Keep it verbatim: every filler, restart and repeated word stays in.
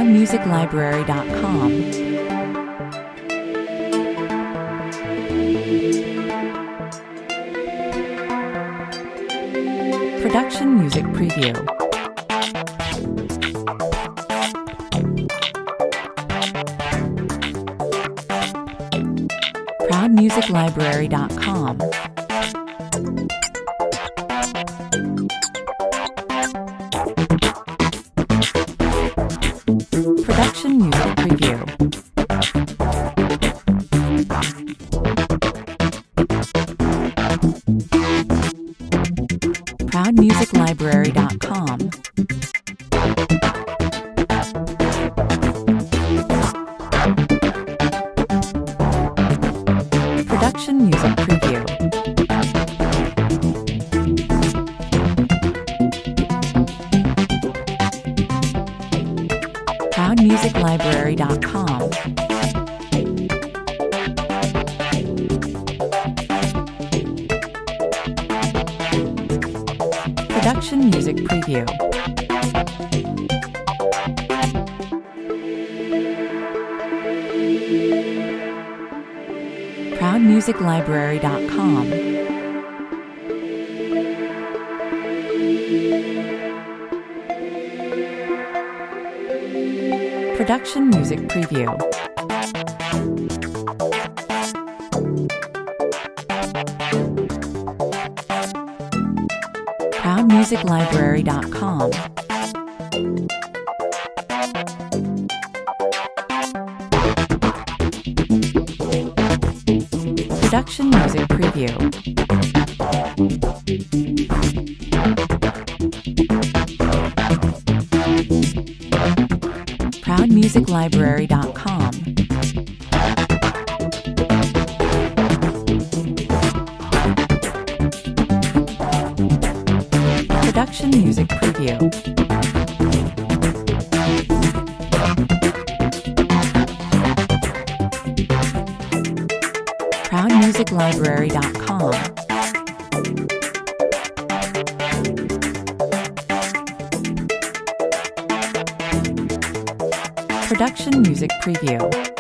proud music library dot com. Production Music Preview. proud music library dot com. Production Music Preview. proud music library dot com. Production Music Preview. proud music library dot com. Production Music Preview. proud music library dot com. Production Music Preview. proud music library dot com. Production Music Preview. proud music library dot com. Production Music Preview. proud music library dot com. Production Music Preview.